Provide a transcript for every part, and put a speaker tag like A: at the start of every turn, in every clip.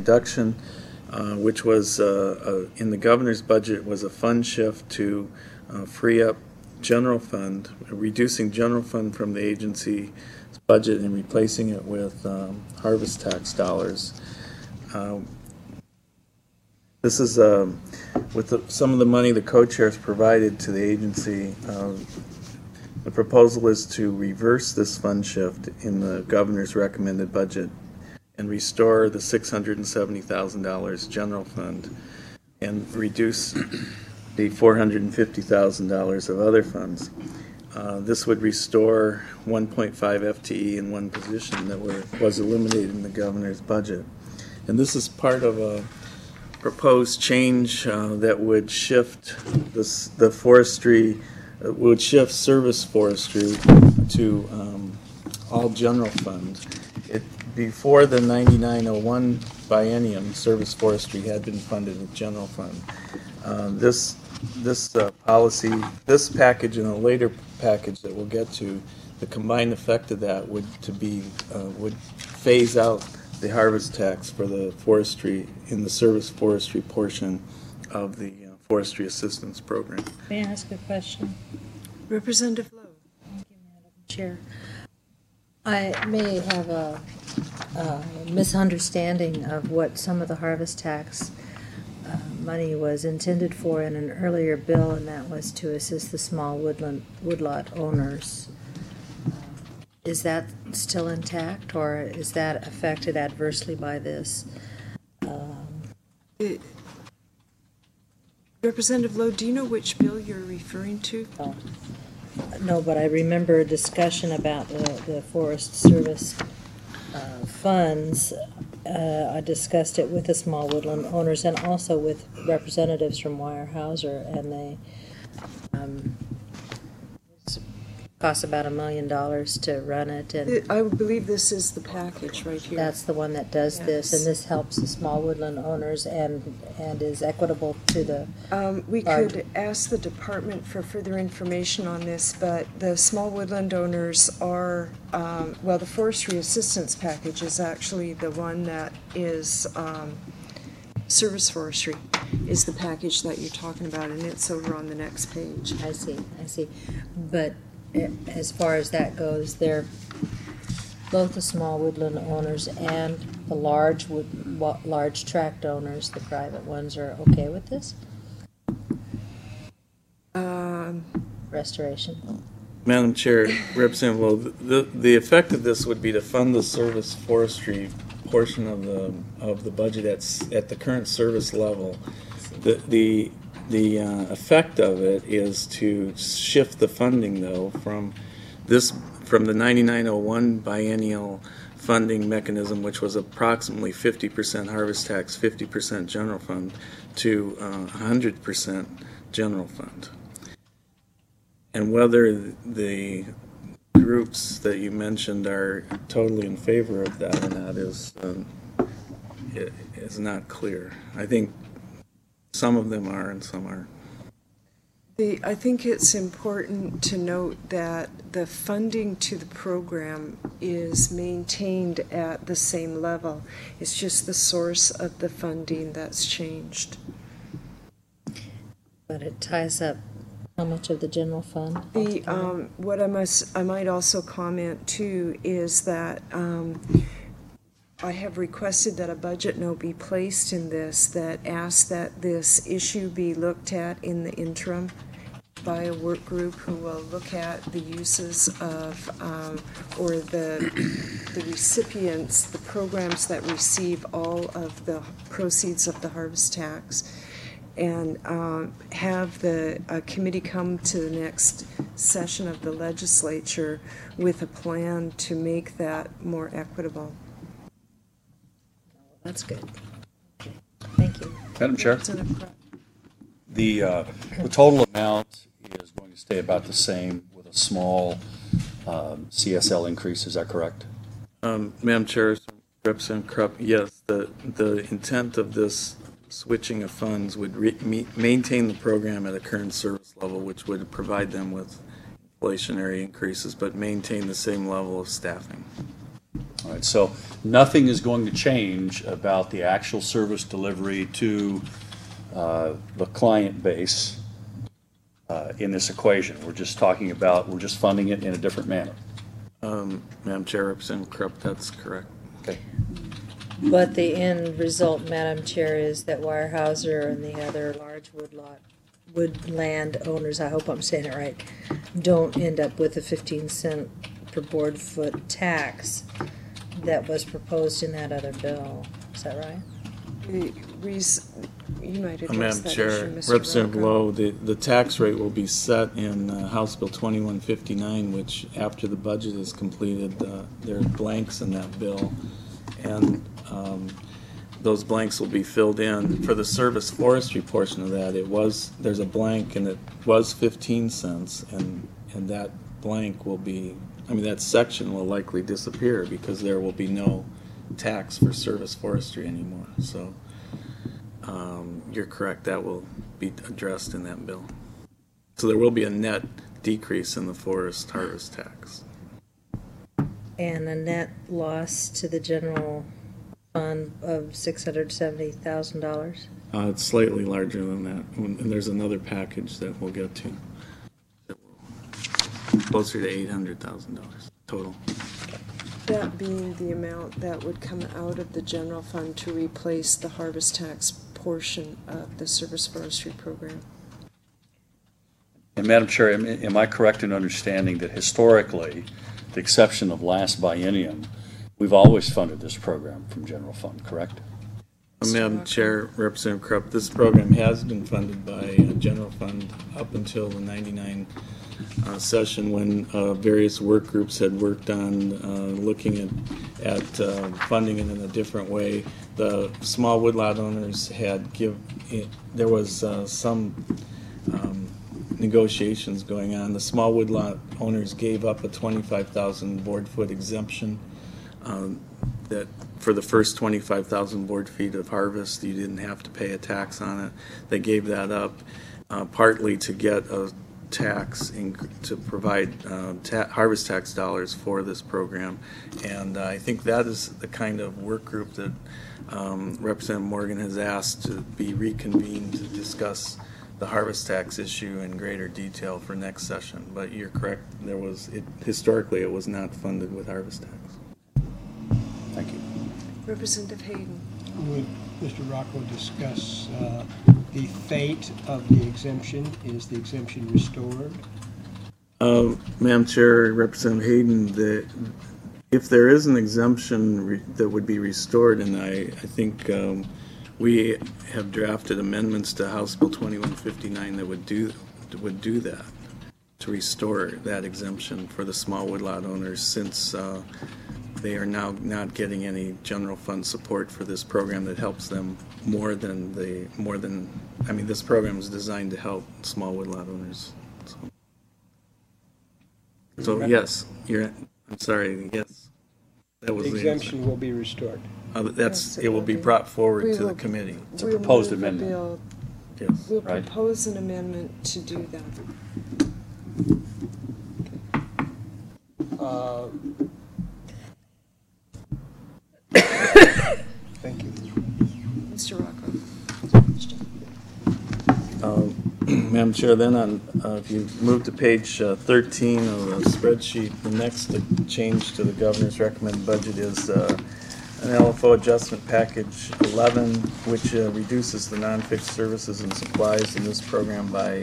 A: reduction, which was in the governor's budget, was a fund shift to free up general fund, reducing general fund from the agency's budget and replacing it with harvest tax dollars. This is with some of the money the co-chairs provided to the agency. The proposal is to reverse this fund shift in the governor's recommended budget and restore the $670,000 general fund and reduce the $450,000 of other funds. This would restore 1.5 FTE in one position that was eliminated in the governor's budget. And this is part of a proposed change that would shift the forestry, would shift service forestry to all general fund. Before the 9901 biennium, service forestry had been funded with general fund. This policy, this package and a later package that we'll get to, the combined effect of that would phase out the harvest tax for the forestry in the service forestry portion of the forestry assistance program.
B: May I ask a question?
C: Representative Lowe.
B: Thank you, Madam Chair. I may have a misunderstanding of what some of the harvest tax money was intended for in an earlier bill, and that was to assist the small woodlot owners. Is that still intact, or is that affected adversely by this?
C: Representative Lowe, do you know which bill you're referring to?
B: Oh. No, but I remember a discussion about the Forest Service funds. I discussed it with the small woodland owners and also with representatives from Weyerhaeuser, and they cost about $1 million to run it. And
C: I believe this is the package right here.
B: that's the one that does this, and this helps the small woodland owners and is equitable to the
C: we could ask the department for further information on this, but the small woodland owners are, well, the forestry assistance package is actually the one that is service forestry is the package that you're talking about, and it's over on the next page.
B: I see. But as far as that goes, they're both the small woodland owners and the large tract owners, the private ones, are okay with this? Restoration.
A: Madam Chair, Representative Lowe, the effect of this would be to fund the service forestry portion of the budget at the current service level. The effect of it is to shift the funding, though, from the 9901 biennial funding mechanism, which was approximately 50% harvest tax, 50% general fund, to 100% general fund. And whether the groups that you mentioned are totally in favor of that or not is not clear. I think some of them are and some aren't.
C: I think it's important to note that the funding to the program is maintained at the same level. It's just the source of the funding that's changed.
B: But it ties up how much of the general fund?
C: What I might also comment too is that I have requested that a budget note be placed in this that asks that this issue be looked at in the interim by a work group who will look at the uses of or the recipients, the programs that receive all of the proceeds of the harvest tax, and have the committee come to the next session of the legislature with a plan to make that more equitable.
B: That's good. Okay. Thank you.
D: Madam Chair, the total amount is going to stay about the same with a small CSL increase. Is that correct?
A: Madam Chair, Representative Krupp, yes, the intent of this switching of funds would maintain the program at a current service level, which would provide them with inflationary increases, but maintain the same level of staffing.
D: All right, so nothing is going to change about the actual service delivery to the client base in this equation. We're just talking about, we're just funding it in a different manner.
A: Madam Chair, Representative Krupp, that's correct.
D: Okay.
B: But the end result, Madam Chair, is that Weyerhaeuser and the other large woodland owners, I hope I'm saying it right, don't end up with a 15-cent per board foot tax that was proposed in that other bill. Is that right?
C: You might address
A: Madam
C: that
A: Chair,
C: issue, Mr.
A: Representative
C: Rocco.
A: Lowe, the tax rate will be set in House Bill 2159, which after the budget is completed, there are blanks in that bill. And those blanks will be filled in. For the service forestry portion of that, there's a blank and it was 15 cents and that blank will be, that section will likely disappear because there will be no tax for service forestry anymore. So you're correct, that will be addressed in that bill. So there will be a net decrease in the forest harvest tax.
B: And a net loss to the general fund of $670,000.
A: It's slightly larger than that, and there's another package that we'll get to. Closer to $800,000 total.
C: That being the amount that would come out of the general fund to replace the harvest tax portion of the service forestry program.
D: And Madam Chair, am I correct in understanding that historically, the exception of last biennium, we've always funded this program from general fund, correct?
A: Madam Chair, Representative Krupp, this program has been funded by general fund up until the 99 session when various work groups had worked on looking at funding it in a different way. The small woodlot owners had there was some negotiations going on. The small woodlot owners gave up a 25,000 board foot exemption that for the first 25,000 board feet of harvest, you didn't have to pay a tax on it. They gave that up partly to get a tax to provide harvest tax dollars for this program. And I think that is the kind of work group that Representative Morgan has asked to be reconvened to discuss the harvest tax issue in greater detail for next session. But you're correct, historically it was not funded with harvest tax.
D: Thank you.
C: Representative Hayden.
E: Would Mr. Rocco discuss the fate of the exemption? Is the exemption restored?
A: Madam Chair, Representative Hayden, if there is an exemption that would be restored, and I think we have drafted amendments to House Bill 2159 that would do that, to restore that exemption for the small woodlot owners, since they are now not getting any general fund support for this program that helps them this program is designed to help small woodlot owners. So yes, I'm sorry, yes. That was
E: The
A: the
E: exemption
A: answer.
E: will be restored.
C: Yes,
A: It will be brought forward to the
C: will-
A: committee.
D: It's a proposed
C: We'll move the
D: amendment.
C: bill.
A: Yes.
C: We'll
D: Right.
C: propose an amendment to do that.
E: Thank you.
C: Mr. Rocco.
A: Madam Chair, then if you move to page 13 of the spreadsheet, the next change to the governor's recommended budget is an LFO adjustment package 11, which reduces the non-fixed services and supplies in this program by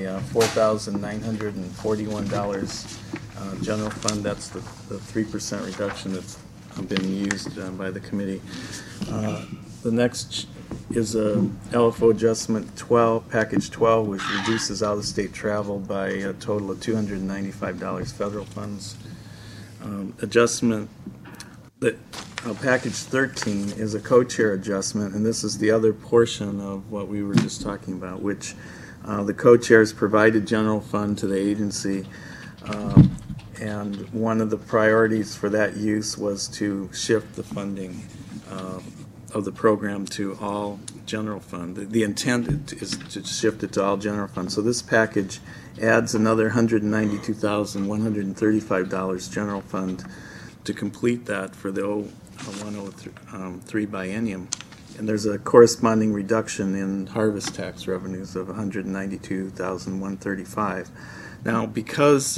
A: $4,941. General fund, that's the 3% reduction that's been used by the committee. The next is a LFO adjustment 12, package 12, which reduces out-of-state travel by a total of $295 federal funds. Adjustment that package 13 is a co-chair adjustment, and this is the other portion of what we were just talking about, which the co-chairs provided general fund to the agency, and one of the priorities for that use was to shift the funding of the program to all general fund. The intent is to shift it to all general fund. So this package adds another $192,135 general fund to complete that for the 0103 biennium. And there's a corresponding reduction in harvest tax revenues of $192,135. Now, because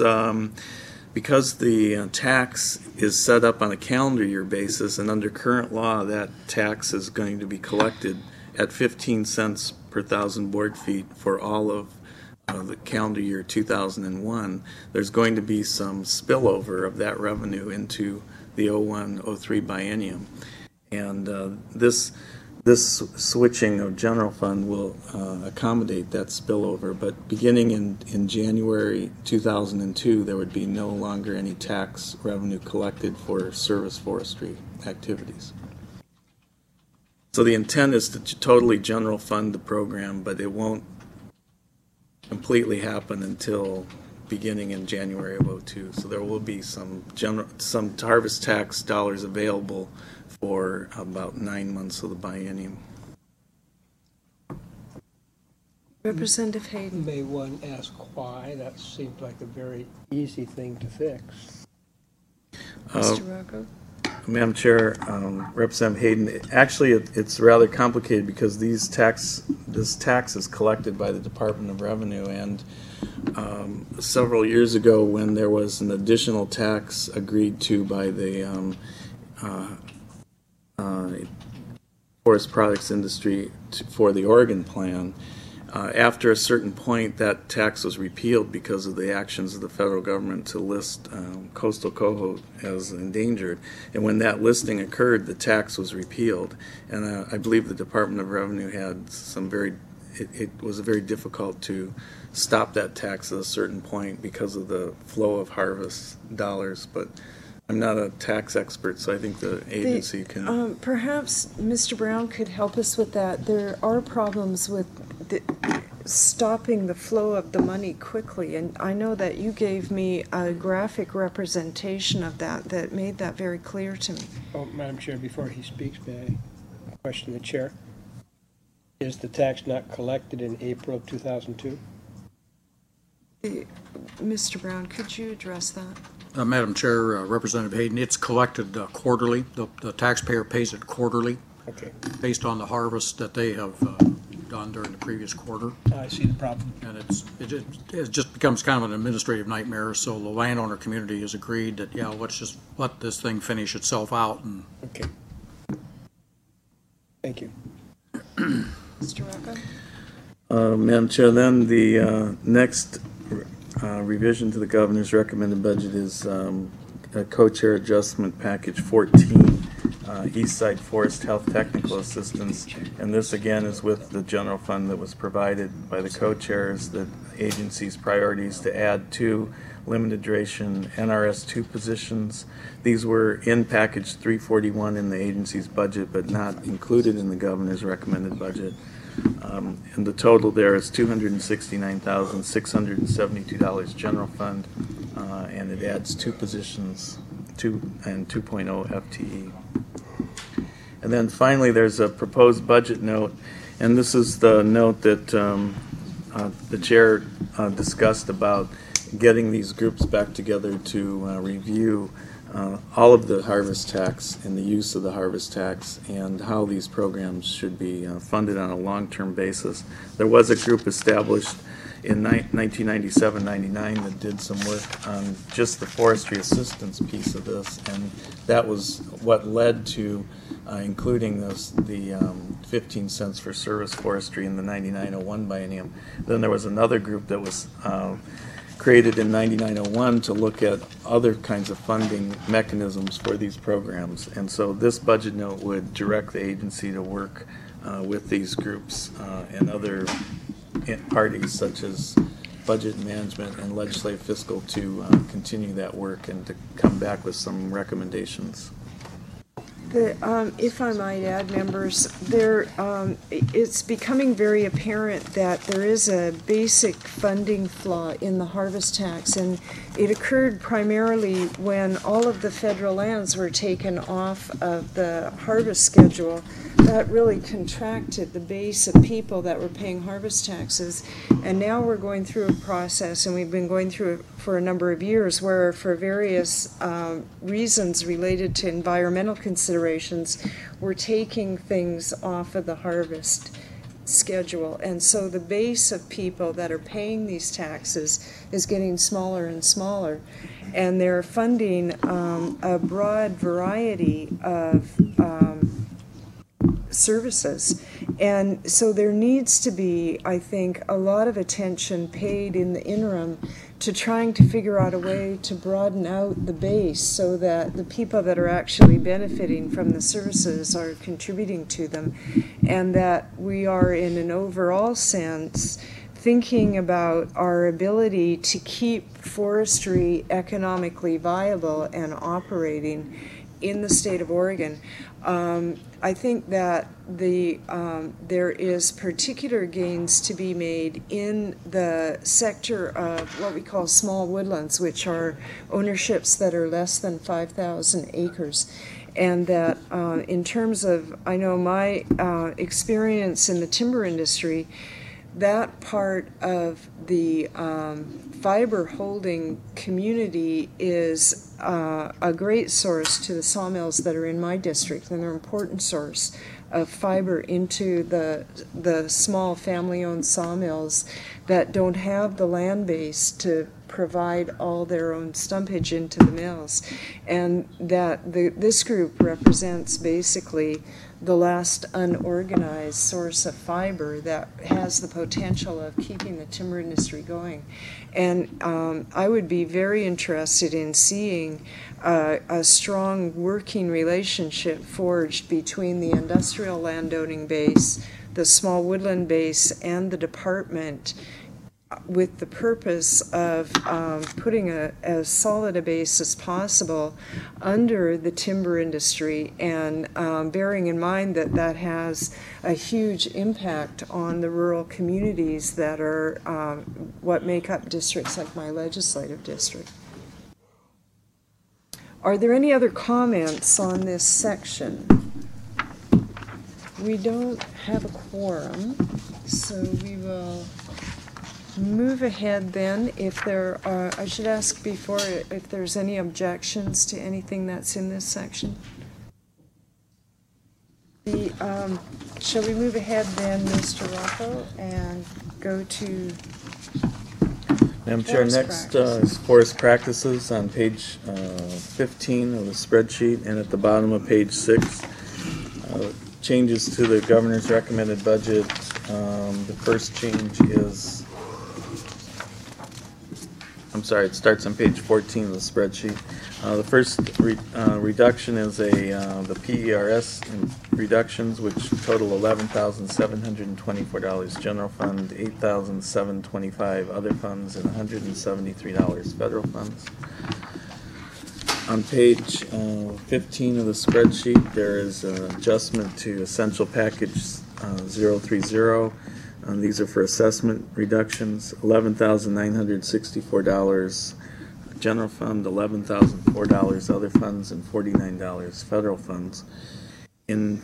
A: the tax is set up on a calendar year basis, and under current law, that tax is going to be collected at 15 cents per thousand board feet for all of the calendar year 2001, there's going to be some spillover of that revenue into the 0103 biennium. And this switching of general fund will accommodate that spillover, but beginning in January 2002, there would be no longer any tax revenue collected for service forestry activities. So the intent is to totally general fund the program, but it won't completely happen until beginning in January of 2002. So there will be some harvest tax dollars available for about 9 months of the biennium.
C: Representative Hayden.
E: May one ask why? That seems like a very easy thing to fix.
C: Mr. Rocco?
A: Madam Chair, Representative Hayden, actually it's rather complicated because this tax is collected by the Department of Revenue, and several years ago when there was an additional tax agreed to by the forest products industry for the Oregon plan, after a certain point that tax was repealed because of the actions of the federal government to list coastal coho as endangered. And when that listing occurred, the tax was repealed. And I believe the Department of Revenue had it was very difficult to stop that tax at a certain point because of the flow of harvest dollars. But I'm not a tax expert, so I think the agency can...
C: Perhaps Mr. Brown could help us with that. There are problems with stopping the flow of the money quickly, and I know that you gave me a graphic representation of that made that very clear to me.
E: Oh, Madam Chair, before he speaks, may I question the chair? Is the tax not collected in April of 2002?
C: Mr. Brown, could you address that?
F: Madam Chair, Representative Hayden, it's collected quarterly. The taxpayer pays it quarterly.
E: Okay.
F: Based on the harvest that they have done during the previous quarter.
E: I see the problem.
F: And it just becomes kind of an administrative nightmare. So the landowner community has agreed that, yeah, let's just let this thing finish itself out. And
E: okay. Thank you.
C: Mr. Rocco?
A: Madam Chair, then the next revision to the governor's recommended budget is a co-chair adjustment package 14, East Side Forest Health Technical Assistance, and this again is with the general fund that was provided by the co-chairs, the agency's priorities to add 2 limited duration NRS 2 positions. These were in package 341 in the agency's budget, but not included in the governor's recommended budget. And the total there is $269,672 general fund, and it adds 2 positions, 2 and 2.0 FTE. And then finally, there's a proposed budget note, and this is the note that the chair discussed about getting these groups back together to review all of the harvest tax and the use of the harvest tax and how these programs should be funded on a long-term basis. There was a group established in 1997-99 that did some work on just the forestry assistance piece of this, and that was what led to including the 15 cents for service forestry in the 99-01 biennium. Then there was another group that was created in 9901 to look at other kinds of funding mechanisms for these programs. And so this budget note would direct the agency to work with these groups and other parties such as budget management and legislative fiscal to continue that work and to come back with some recommendations.
C: If I might add, members, it's becoming very apparent that there is a basic funding flaw in the harvest tax, and it occurred primarily when all of the federal lands were taken off of the harvest schedule. That really contracted the base of people that were paying harvest taxes, and now we're going through a process, and we've been going through it for a number of years, where for various reasons related to environmental considerations, we're taking things off of the harvest schedule. And so the base of people that are paying these taxes is getting smaller and smaller, and they're funding a broad variety of services. And so there needs to be, I think, a lot of attention paid in the interim to trying to figure out a way to broaden out the base so that the people that are actually benefiting from the services are contributing to them, and that we are, in an overall sense, thinking about our ability to keep forestry economically viable and operating in the state of Oregon. I think that there is particular gains to be made in the sector of what we call small woodlands, which are ownerships that are less than 5,000 acres. And that in terms of, I know my experience in the timber industry, that part of the fiber holding community is a great source to the sawmills that are in my district, and they're an important source of fiber into the small family-owned sawmills that don't have the land base to provide all their own stumpage into the mills. And that this group represents basically the last unorganized source of fiber that has the potential of keeping the timber industry going. And I would be very interested in seeing a strong working relationship forged between the industrial landowning base, the small woodland base, and the department, with the purpose of putting as solid a base as possible under the timber industry, and bearing in mind that that has a huge impact on the rural communities that are what make up districts like my legislative district. Are there any other comments on this section? We don't have a quorum, so we will move ahead then. If there are, I should ask before if there's any objections to anything that's in this section. Shall we move ahead then, Mr. Rocco, and go to
A: Madam Chair, next is forest practices on page 15 of the spreadsheet, and at the bottom of page 6. Changes to the governor's recommended budget. The first change is, I'm sorry, it starts on page 14 of the spreadsheet. The first reduction is the PERS reductions, which total $11,724 general fund, $8,725 other funds, and $173 federal funds. On page 15 of the spreadsheet, there is an adjustment to essential package 030. These are for assessment reductions, $11,964 general fund, $11,004 other funds, and $49 federal funds. And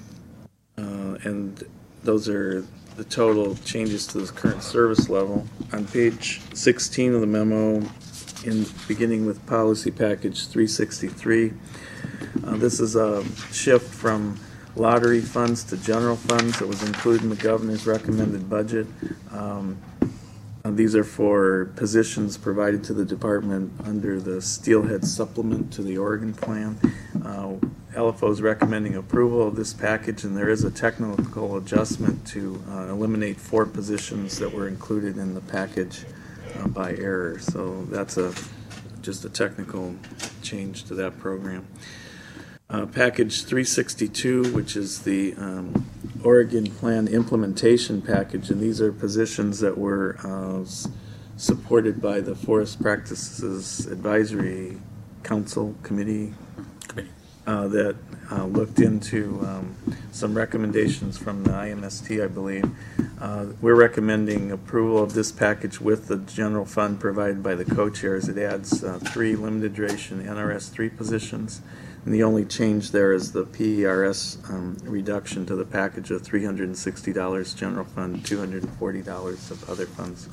A: those are the total changes to the current service level. On page 16 of the memo, beginning with policy package 363, this is a shift from lottery funds to general funds that was included in the governor's recommended budget. These are for positions provided to the department under the Steelhead supplement to the Oregon plan. LFO is recommending approval of this package, and there is a technical adjustment to eliminate 4 positions that were included in the package by error. So that's just a technical change to that program. Package 362, which is the Oregon Plan Implementation Package, and these are positions that were supported by the Forest Practices Advisory Council Committee that looked into some recommendations from the IMST, I believe. We're recommending approval of this package with the general fund provided by the co-chairs. It adds 3 limited duration NRS 3 positions, and the only change there is the PERS reduction to the package of $360 general fund, $240 of other funds.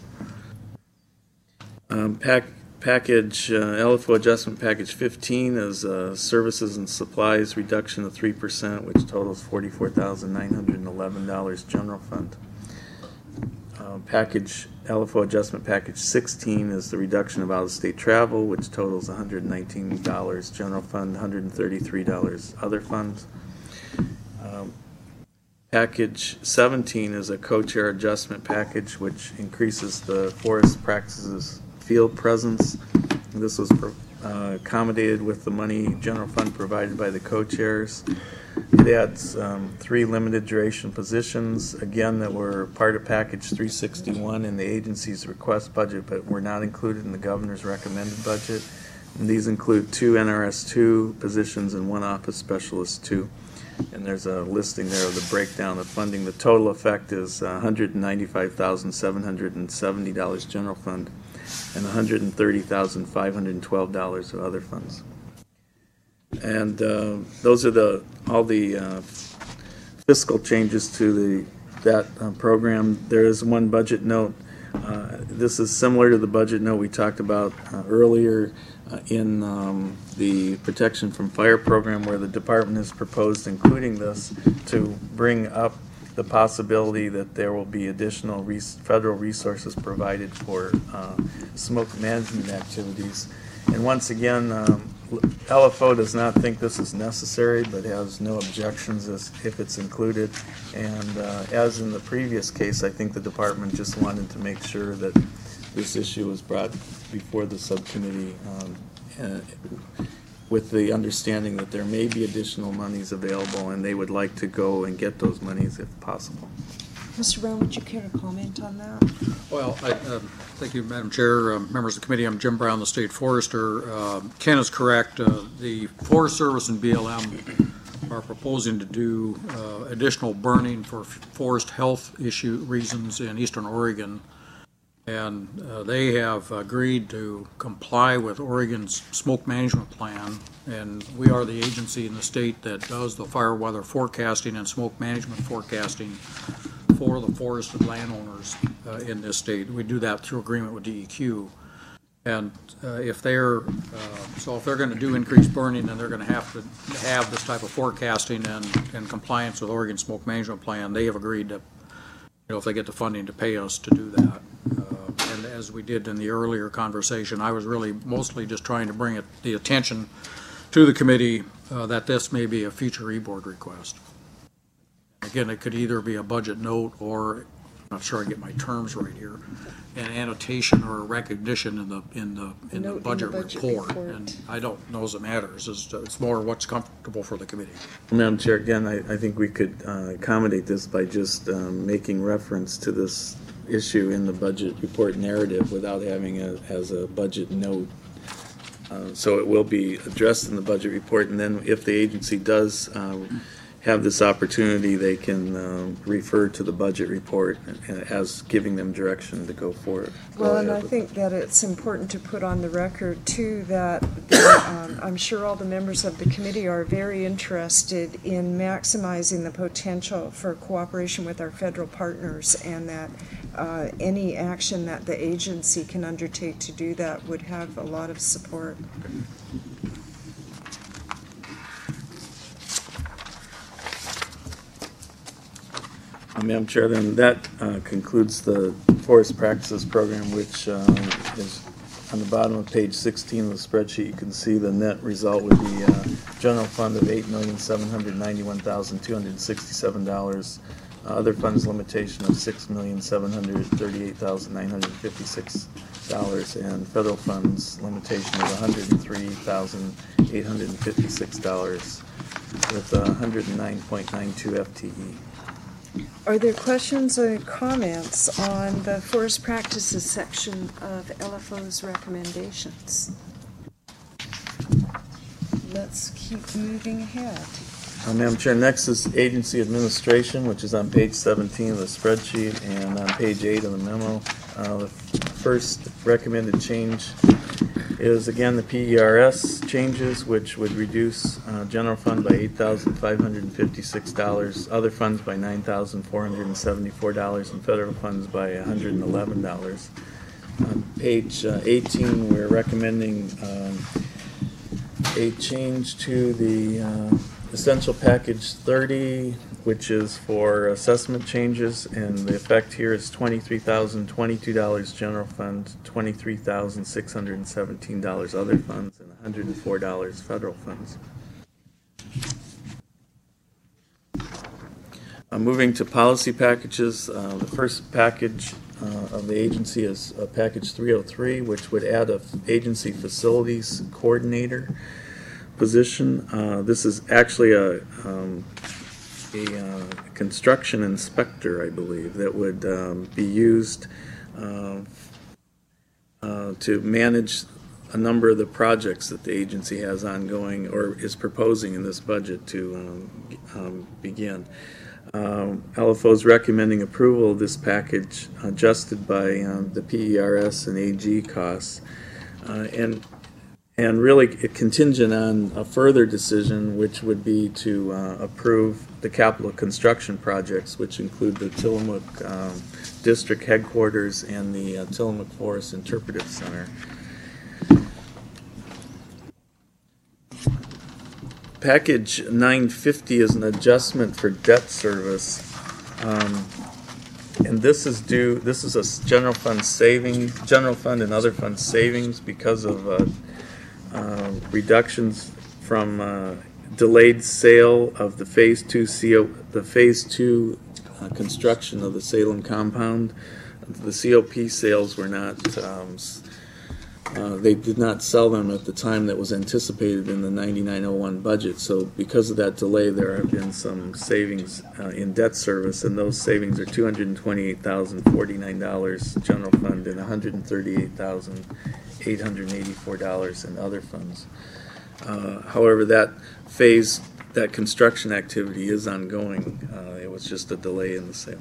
A: Package LFO adjustment package 15 is services and supplies reduction of 3%, which totals $44,911 general fund. Package LFO adjustment package 16 is the reduction of out-of-state travel, which totals $119 general fund, $133 other funds. Package 17 is a co-chair adjustment package, which increases the forest practices field presence. This was accommodated with the money general fund provided by the co-chairs. It adds 3 limited duration positions, again, that were part of package 361 in the agency's request budget, but were not included in the governor's recommended budget. And these include 2 NRS 2 positions and 1 office specialist 2. And there's a listing there of the breakdown of funding. The total effect is $195,770 general fund and $130,512 of other funds. And those are all the fiscal changes to that program. There is one budget note. This is similar to the budget note we talked about earlier in the Protection from Fire program, where the department has proposed including this to bring up the possibility that there will be additional federal resources provided for smoke management activities. And once again, LFO does not think this is necessary, but has no objections if it's included. And as in the previous case, I think the department just wanted to make sure that this issue was brought before the subcommittee with the understanding that there may be additional monies available, and they would like to go and get those monies if possible.
C: Mr. Brown, would you care to comment on that?
F: Well, thank you, Madam Chair, members of the committee. I'm Jim Brown, the State Forester. Ken is correct. The Forest Service and BLM are proposing to do additional burning for forest health reasons in eastern Oregon. And they have agreed to comply with Oregon's smoke management plan, and we are the agency in the state that does the fire weather forecasting and smoke management forecasting for the forested landowners in this state. We do that through agreement with DEQ. And if they're going to do increased burning, then they're going to have to have this type of forecasting and compliance with Oregon smoke management plan. They have agreed to, if they get the funding, to pay us to do that. And as we did in the earlier conversation, I was really mostly just trying to bring the attention to the committee that this may be a future e-board request. Again, it could either be a budget note or, I'm not sure I get my terms right here, an annotation or a recognition in the budget report. And I don't know as it matters. It's more what's comfortable for the committee.
A: Madam Chair, again, I think we could accommodate this by just making reference to this issue in the budget report narrative without having it as a budget note. So it will be addressed in the budget report, and then if the agency does have this opportunity, they can refer to the budget report as giving them direction to go forward.
C: Well, and I think that it's important to put on the record, too, that I'm sure all the members of the committee are very interested in maximizing the potential for cooperation with our federal partners, and that any action that the agency can undertake to do that would have a lot of support.
A: Madam Chair, then that concludes the Forest Practices Program, which is on the bottom of page 16 of the spreadsheet. You can see the net result would be a general fund of $8,791,267, other funds limitation of $6,738,956, and federal funds limitation of $103,856 with 109.92 FTE.
C: Are there questions or comments on the forest practices section of LFO's recommendations? Let's keep moving ahead.
A: Madam Chair, next is agency administration, which is on page 17 of the spreadsheet and on page 8 of the memo. The first recommended change is, again, the PERS changes, which would reduce general fund by $8,556, other funds by $9,474, and federal funds by $111. On page 18, we're recommending a change to the essential package 30, which is for assessment changes, and the effect here is $23,022 general fund, $23,617 other funds, and $104 federal funds. Moving to policy packages, the first package of the agency is package 303, which would add a agency facilities coordinator position. This is actually a construction inspector, I believe, that would be used to manage a number of the projects that the agency has ongoing or is proposing in this budget to begin. LFO is recommending approval of this package adjusted by the PERS and AG costs, and really contingent on a further decision, which would be to approve the capital construction projects, which include the Tillamook District Headquarters and the Tillamook Forest Interpretive Center. Package 950 is an adjustment for debt service, and this is a general fund and other fund savings because of reductions from delayed sale of the phase 2 construction of the Salem compound. The COP sales were not, they did not sell them at the time that was anticipated in the 9901 budget. So because of that delay, there have been some savings in debt service, and those savings are $228,049 general fund and $138,884 in other funds. However, that construction activity is ongoing. It was just a delay in the sale.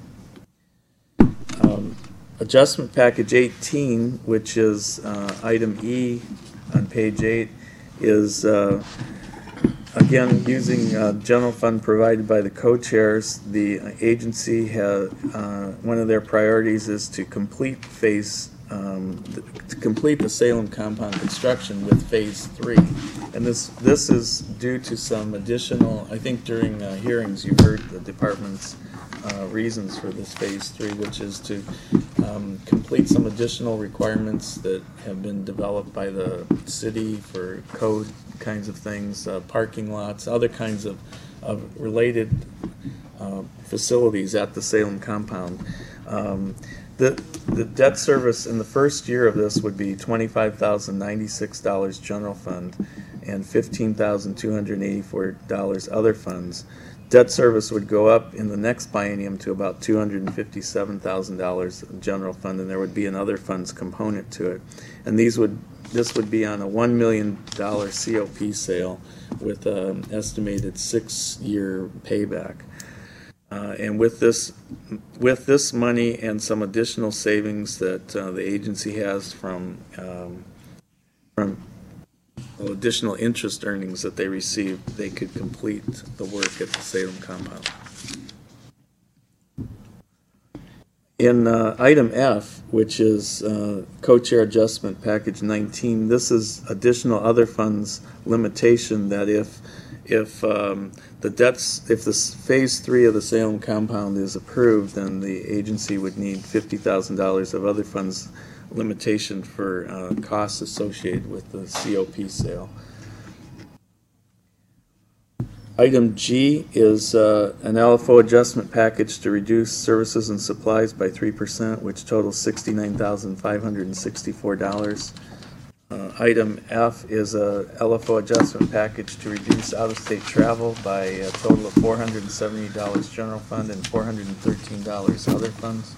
A: Adjustment package 18, which is item E on page 8, is again using general fund provided by the co-chairs. The agency has one of their priorities is to complete the Salem compound construction with phase 3, and this is due to some additional. I think during hearings you heard the department's reasons for this phase 3, which is to complete some additional requirements that have been developed by the city for code kinds of things, parking lots, other kinds of related facilities at the Salem compound. The debt service in the first year of this would be $25,096 general fund and $15,284 other funds. Debt service would go up in the next biennium to about $257,000 general fund, and there would be an other funds component to it. And this would be on a $1 million COP sale with an estimated 6-year payback. And with this money and some additional savings that the agency has from additional interest earnings that they received, they could complete the work at the Salem compound. In item F, which is co-chair adjustment package 19, this is additional other funds limitation that if the phase 3 of the Salem compound is approved, then the agency would need $50,000 of other funds limitation for costs associated with the COP sale. Item G is an LFO adjustment package to reduce services and supplies by 3%, which totals $69,564. Item F is a LFO adjustment package to reduce out-of-state travel by a total of $470 general fund and $413 other funds.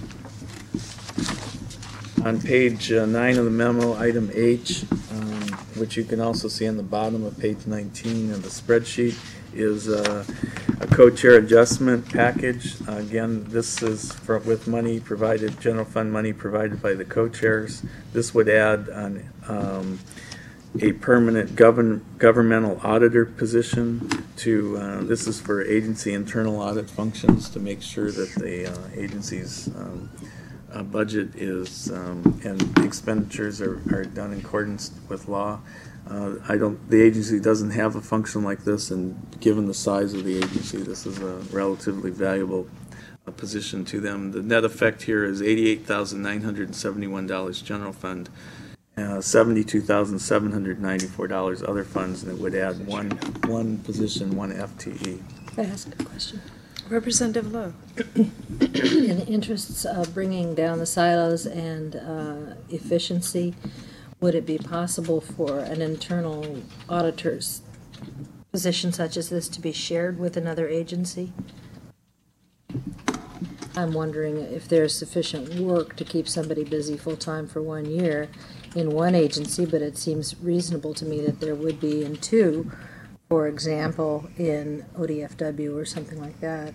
A: On page 9 of the memo, item H, which you can also see on the bottom of page 19 of the spreadsheet, is a co-chair adjustment package. Again, this is with money provided, general fund money provided by the co-chairs. This would add on a permanent governmental auditor position to, this is for agency internal audit functions to make sure that the agency's budget is, and expenditures are done in accordance with law. The agency doesn't have a function like this, and given the size of the agency, this is a relatively valuable position to them. The net effect here is $88,971 general fund, $72,794 other funds, and it would add one position, one FTE.
B: Can I ask a question?
C: Representative Lowe.
B: In the interests of bringing down the silos and efficiency, would it be possible for an internal auditor's position such as this to be shared with another agency? I'm wondering if there's sufficient work to keep somebody busy full-time for 1 year in one agency, but it seems reasonable to me that there would be in two, for example, in ODFW or something like that.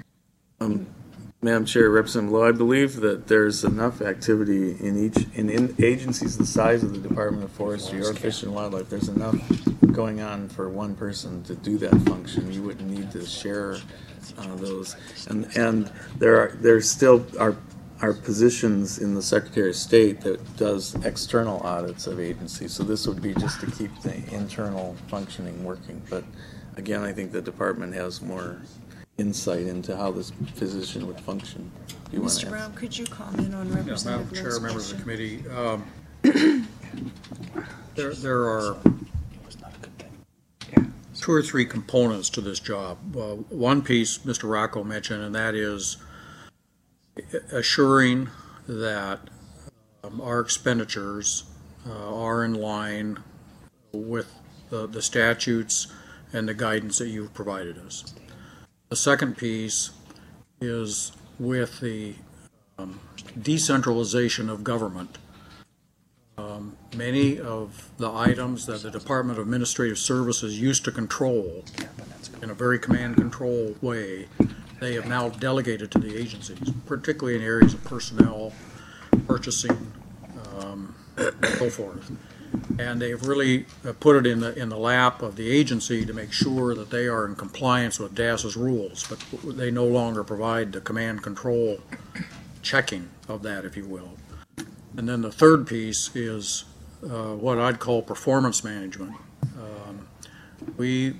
A: Madam Chair, Representative Lowe, I believe that there's enough activity in agencies the size of the Department of Forestry or Fish and Wildlife. There's enough going on for one person to do that function. You wouldn't need to share those. And there's still are positions in the Secretary of State that does external audits of agencies. So this would be just to keep the internal functioning working. But again, I think the department has more insight into how this position would function.
C: Mr. Brown, could you comment on Representative
F: Madam
C: Lowe's
F: Chair, members of the
C: question?
F: committee, there are two or three components to this job. One piece Mr. Rocco mentioned, and that is assuring that our expenditures are in line with the statutes and the guidance that you've provided us. The second piece is with the decentralization of government. Many of the items that the Department of Administrative Services used to control in a very command control way, they have now delegated to the agencies, particularly in areas of personnel, purchasing, and so forth. And they've really put it in the lap of the agency to make sure that they are in compliance with DAS's rules, but they no longer provide the command control checking of that, if you will. And then the third piece is what I'd call performance management. We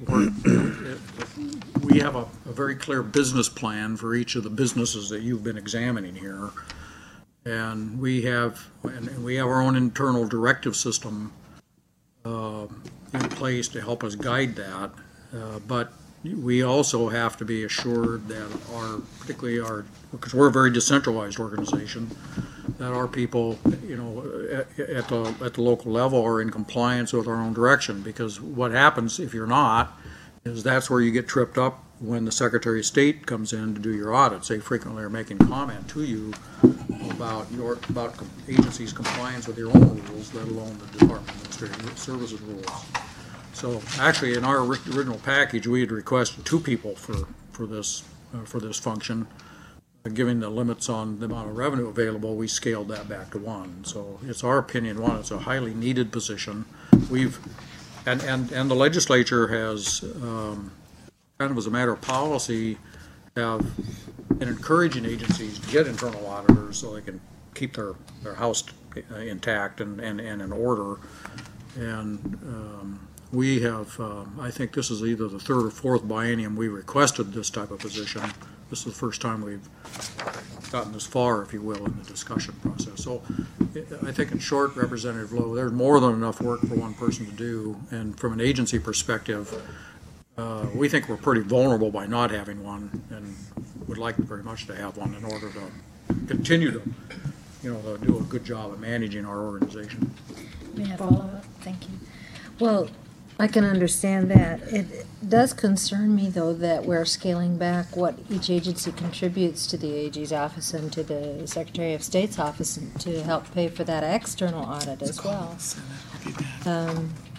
F: have a very clear business plan for each of the businesses that you've been examining here. And we have our own internal directive system in place to help us guide that. But we also have to be assured that because we're a very decentralized organization, that our people, at the local level are in compliance with our own direction. Because what happens if you're not, is that's where you get tripped up when the Secretary of State comes in to do your audits. They frequently are making comment to you about agency's compliance with your own rules, let alone the Department of Administrative Services rules. So actually, in our original package, we had requested two people for this function. Given the limits on the amount of revenue available, we scaled that back to one. So it's our opinion, it's a highly needed position. And the legislature has, kind of as a matter of policy, have been encouraging agencies to get internal auditors so they can keep their house intact and in order. And we have, I think this is either the third or fourth biennium we requested this type of position. This is the first time we've gotten this far, if you will, in the discussion process. So I think in short, Representative Lowe, there's more than enough work for one person to do. And from an agency perspective, we think we're pretty vulnerable by not having one, and would like very much to have one in order to continue to, to do a good job of managing our organization.
B: May I follow up? Thank you. Well, I can understand that. It does concern me, though, that we're scaling back what each agency contributes to the AG's office and to the Secretary of State's office to help pay for that external audit as well.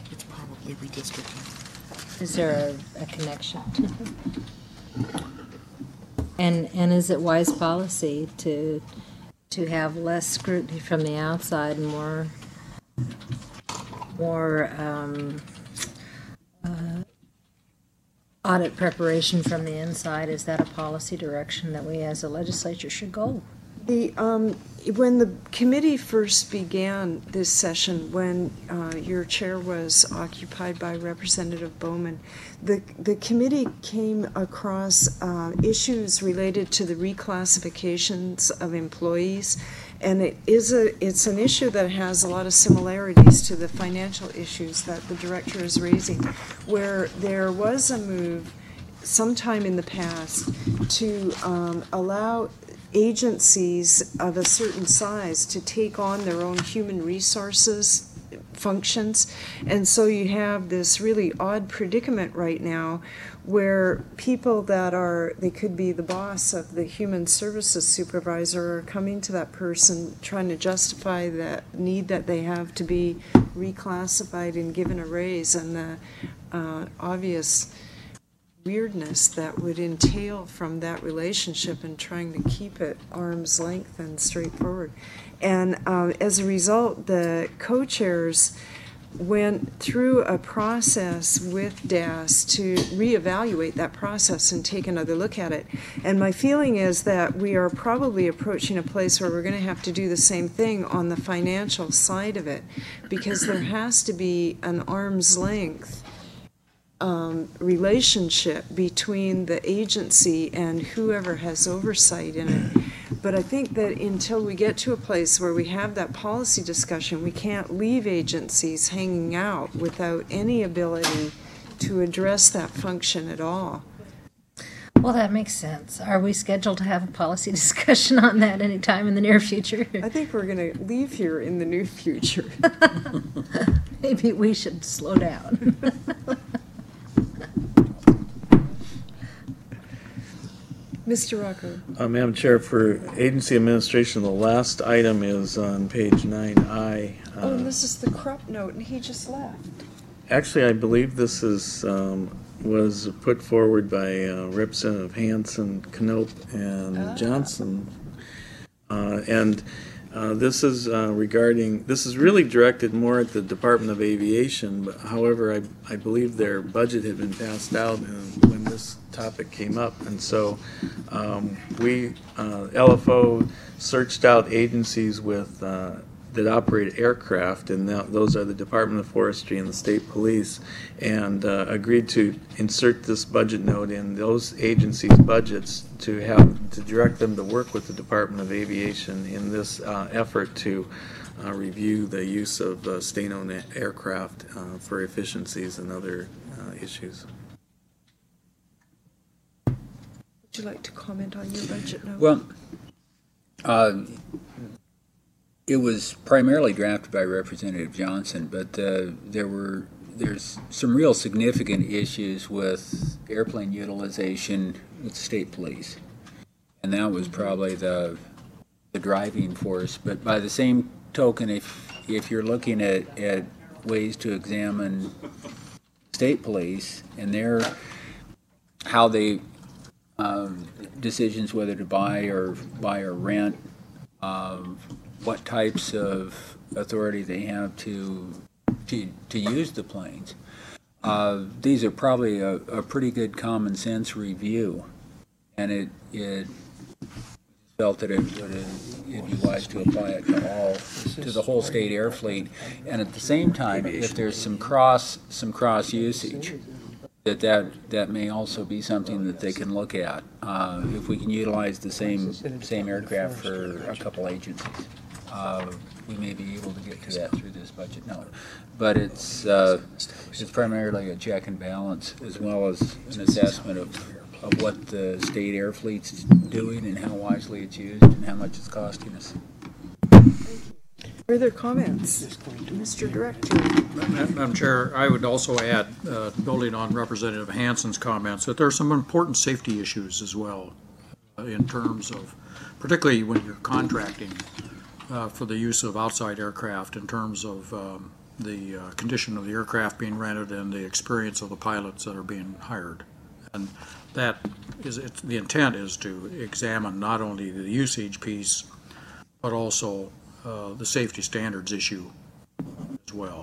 G: They redistricting.
B: Is there a connection? And is it wise policy to have less scrutiny from the outside and more audit preparation from the inside? Is that a policy direction that we as a legislature should go?
C: When the committee first began this session, when your chair was occupied by Representative Bowman, the committee came across issues related to the reclassifications of employees, and it's an issue that has a lot of similarities to the financial issues that the director is raising, where there was a move sometime in the past to allow agencies of a certain size to take on their own human resources functions. And so you have this really odd predicament right now where people they could be the boss of the human services supervisor, are coming to that person trying to justify the need that they have to be reclassified and given a raise, and the obvious weirdness that would entail from that relationship and trying to keep it arm's length and straightforward. And as a result, the co-chairs went through a process with DAS to reevaluate that process and take another look at it. And my feeling is that we are probably approaching a place where we're going to have to do the same thing on the financial side of it, because there has to be an arm's length relationship between the agency and whoever has oversight in it. But I think that until we get to a place where we have that policy discussion, we can't leave agencies hanging out without any ability to address that function at all.
B: Well, that makes sense. Are we scheduled to have a policy discussion on that anytime in the near future?
C: I think we're going to leave here in the near future.
B: Maybe we should slow down.
C: Mr. Rocco.
A: Madam Chair, for agency administration, the last item is on page 9I.
C: Oh, and this is the crop note, and he just left.
A: Actually, I believe this is was put forward by Representative Hansen, Knope, and Johnson. This is this is really directed more at the Department of Aviation, but however, I believe their budget had been passed out when this topic came up, and so we, LFO, searched out agencies with that operate aircraft, and those are the Department of Forestry and the State Police, and agreed to insert this budget note in those agencies' budgets to direct them to work with the Department of Aviation in this effort to review the use of state-owned aircraft for efficiencies and other issues.
C: Would you like to comment on your budget note?
H: Well, it was primarily drafted by Representative Johnson, but there's some real significant issues with airplane utilization with the state police, and that was probably the driving force. But by the same token, if you're looking at ways to examine state police and how they decisions whether to buy or rent, what types of authority they have to use the planes. These are probably a pretty good common sense review, and it felt that it'd be wise to apply it to the whole state air fleet, and at the same time, if there's some cross usage, that may also be something that they can look at if we can utilize the same aircraft for a couple agencies. We may be able to get to that through this budget note, but it's primarily a check and balance as well as an assessment of what the state air fleet's doing and how wisely it's used and how much it's costing us.
C: Further comments, Mr. Director?
F: Madam Chair, I would also add, building on Representative Hansen's comments, that there are some important safety issues as well in terms of, particularly when you're contracting for the use of outside aircraft, in terms of the condition of the aircraft being rented and the experience of the pilots that are being hired. And that is, the intent is to examine not only the usage piece, but also the safety standards issue as well.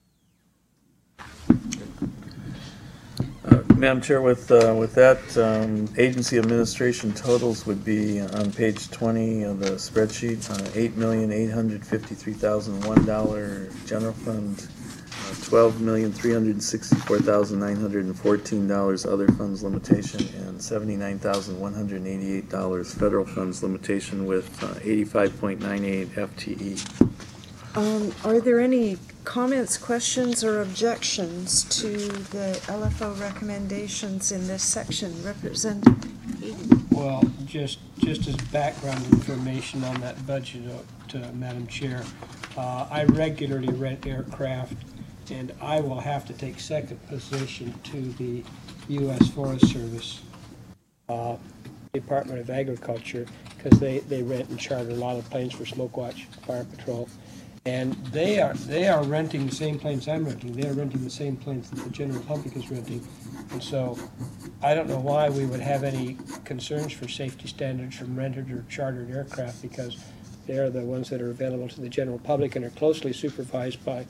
A: Madam Chair, with that, agency administration totals would be on page 20 of the spreadsheet, $8,853,001 general fund, $12,364,914 other funds limitation, and $79,188 federal funds limitation with 85.98 FTE.
C: Are there any comments, questions, or objections to the LFO recommendations in this section? Representative Hayden.
E: Well, just as background information on that budget, Madam Chair, I regularly rent aircraft, and I will have to take second position to the U.S. Forest Service Department of Agriculture, because they rent and charter a lot of planes for Smoke Watch, Fire Patrol. And they are renting the same planes I'm renting. They're renting the same planes that the general public is renting. And so I don't know why we would have any concerns for safety standards from rented or chartered aircraft, because they're the ones that are available to the general public and are closely supervised by.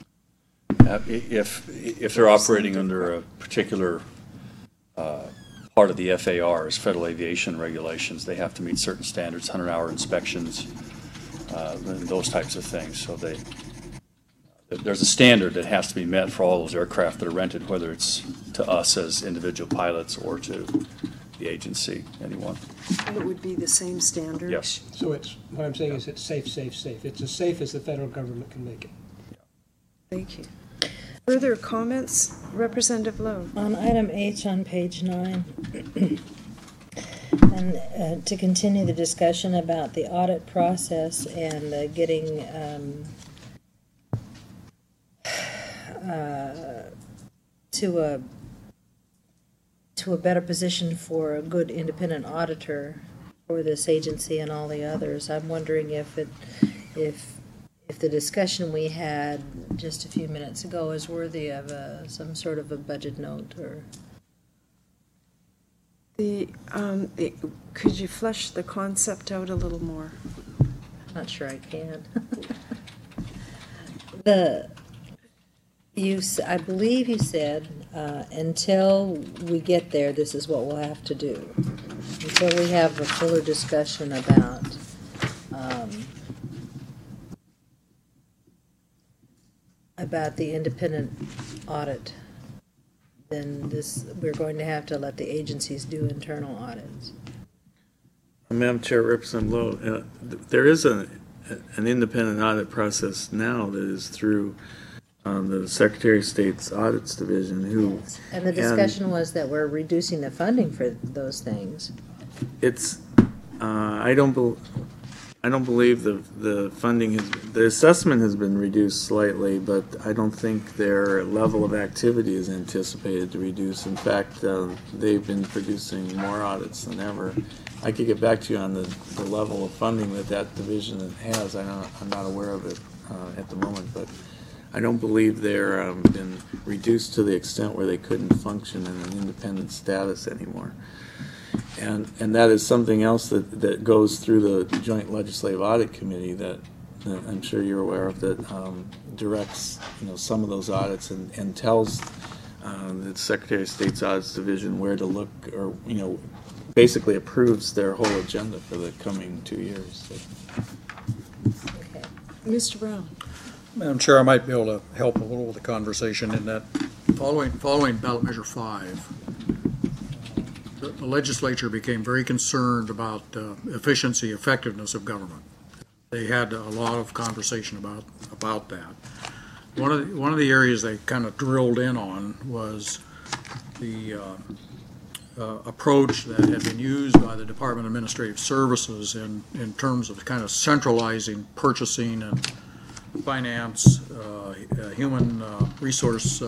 D: If they're operating under a particular part of the FAR's, Federal Aviation Regulations, they have to meet certain standards, 100-hour inspections, and those types of things. So there's a standard that has to be met for all those aircraft that are rented, whether it's to us as individual pilots or to the agency, anyone.
C: It would be the same standards?
D: Yes.
E: So what I'm saying is it's safe, safe, safe. It's as safe as the federal government can make it.
C: Thank you. Further comments? Representative Lowe.
B: On item H on page 9, and to continue the discussion about the audit process and getting to a better position for a good independent auditor for this agency and all the others. I'm wondering if the discussion we had just a few minutes ago is worthy of some sort of a budget note, or
C: could you flesh the concept out a little more?
B: I'm not sure I can. I believe you said until we get there, this is what we'll have to do. Until we have a fuller discussion about the independent audit, then we're going to have to let the agencies do internal audits.
A: Madam Chair, Representative Lowe, there is an independent audit process now that is through the Secretary of State's Audits Division, who...
B: Yes. And the discussion was that we're reducing the funding for those things.
A: It's, I don't believe the funding the assessment has been reduced slightly, but I don't think their level of activity is anticipated to reduce. In fact, they've been producing more audits than ever. I could get back to you on the level of funding that division has. I'm not aware of it at the moment, but I don't believe they're been reduced to the extent where they couldn't function in an independent status anymore. And that is something else that goes through the Joint Legislative Audit Committee that I'm sure you're aware of, that directs some of those audits and tells the Secretary of State's Audits Division where to look, or basically approves their whole agenda for the coming 2 years.
B: Okay.
C: Mr. Brown.
F: Madam Chair, I might be able to help a little with the conversation in that following ballot measure 5, the legislature became very concerned about efficiency, effectiveness of government. They had a lot of conversation about that. One of the areas they kind of drilled in on was the approach that had been used by the Department of Administrative Services in terms of kind of centralizing purchasing and finance, human resource,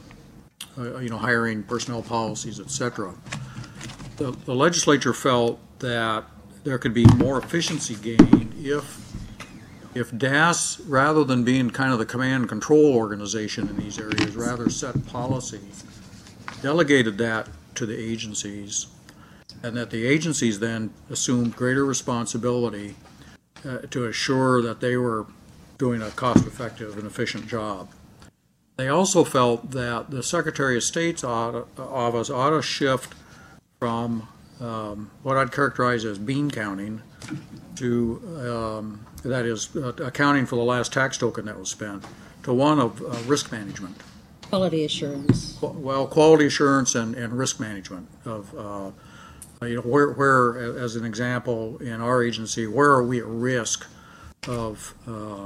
F: hiring, personnel policies, etc. The legislature felt that there could be more efficiency gained if if DAS, rather than being kind of the command and control organization in these areas, rather set policy, delegated that to the agencies, and that the agencies then assumed greater responsibility to assure that they were doing a cost-effective and efficient job. They also felt that the Secretary of State's office ought to shift from what I'd characterize as bean counting to, that is, accounting for the last tax token that was spent, to one of risk management.
G: Quality assurance.
F: Well, quality assurance and risk management of, you know, where, as an example, in our agency, where are we at risk of